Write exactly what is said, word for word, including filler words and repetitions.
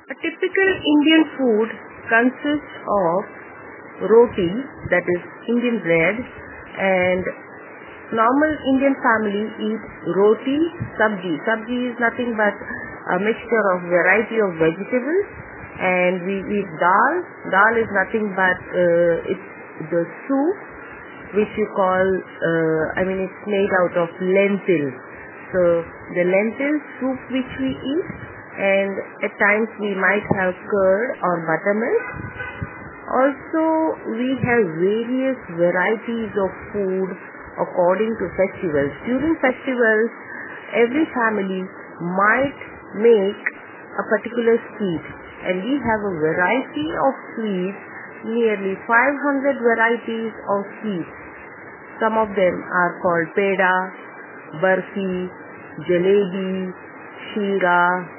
A typical Indian food consists of roti, that is Indian bread, and normal Indian family eat roti, sabji. Sabji is nothing but a mixture of variety of vegetables, and we eat dal. Dal is nothing but uh, it's the soup which you call, uh, I mean it's made out of lentils. So the lentil soup which we eat, and at times we might have curd or buttermilk. Also we have various varieties of food according to festivals. During festivals, every family might make a particular sweet, and we have a variety of sweets, nearly five hundred varieties of sweets. Some of them are called peda, barfi, jalebi, shira,